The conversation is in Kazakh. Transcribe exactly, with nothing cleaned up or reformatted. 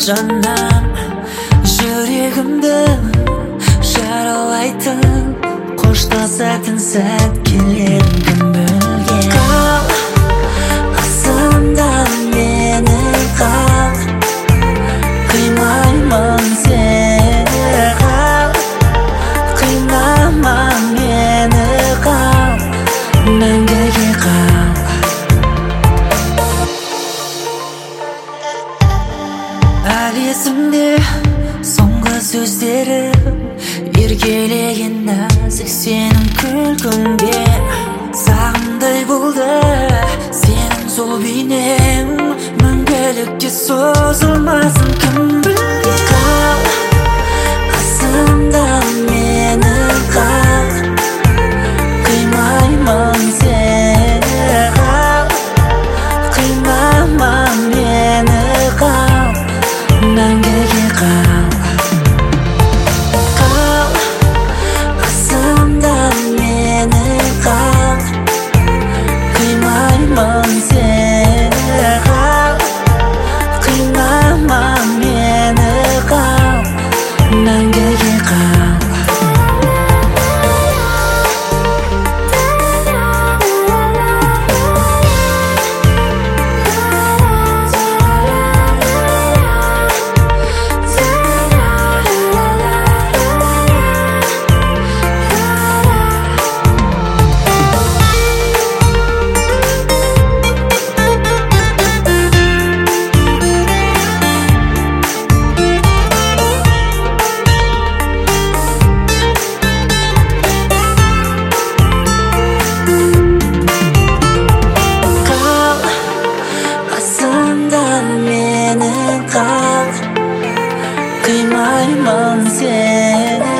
жаннан жүрегімді жаралайтын қоштасатын сәт келер кім білген. Қал қасымда мені, қал қимаймын сені, қал қинама мені, қал мәңгіге қал. Әлі есімде соңғы сөздері, еркелеген нәзік сенің күлкіңде. Сағымдай болды сенің сол бейнең, мәңгілікке созылмасын кім білген. Қал қасымда мені, қал қимаймын сені, қал қинама мені, қал мәңгіге қал. Қал қасымда мені, қал қимаймын сені, қал қинама мені, қал мәңгіге қал. Қимаймын сені,